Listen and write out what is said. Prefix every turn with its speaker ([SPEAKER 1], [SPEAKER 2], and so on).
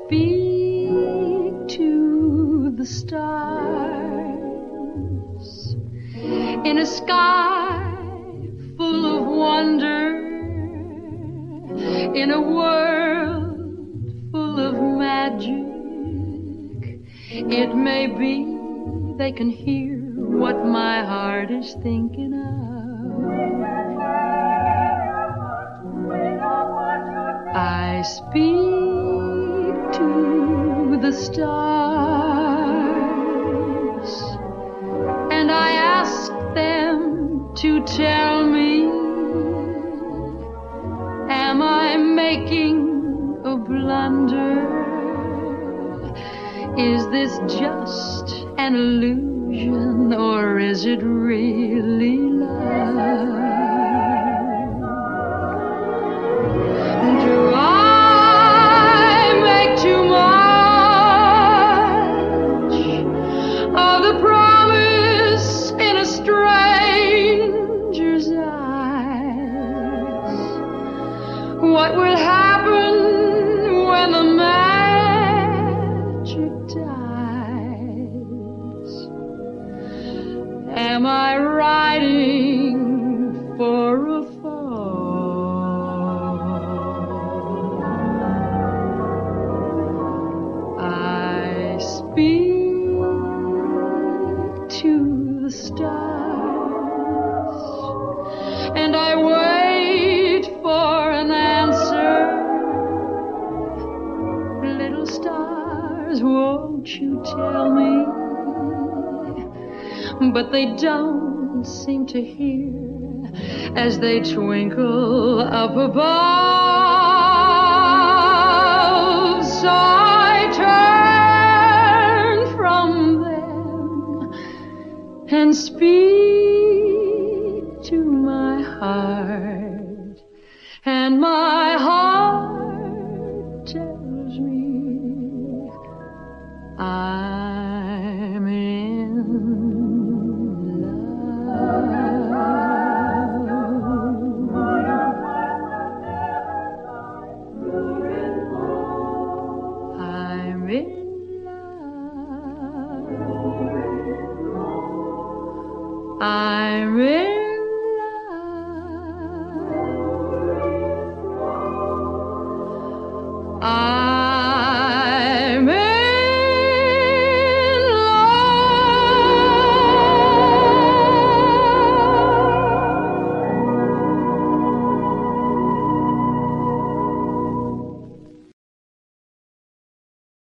[SPEAKER 1] speak to the stars in a sky full of wonder, in a world full of magic. It may be they can hear what my heart is thinking of. I speak to the stars and I ask them to tell me, am I making a blunder? Is this just an illusion or is it really love? Do I make too much of the promise in a stranger's eyes? What will happen when the magic dies? Am I riding for a speak to the stars and I wait for an answer. Little stars, won't you tell me? But they don't seem to hear as they twinkle up above. So I turn and speak to my heart, and my heart tells me I'm in love. I'm in I'm in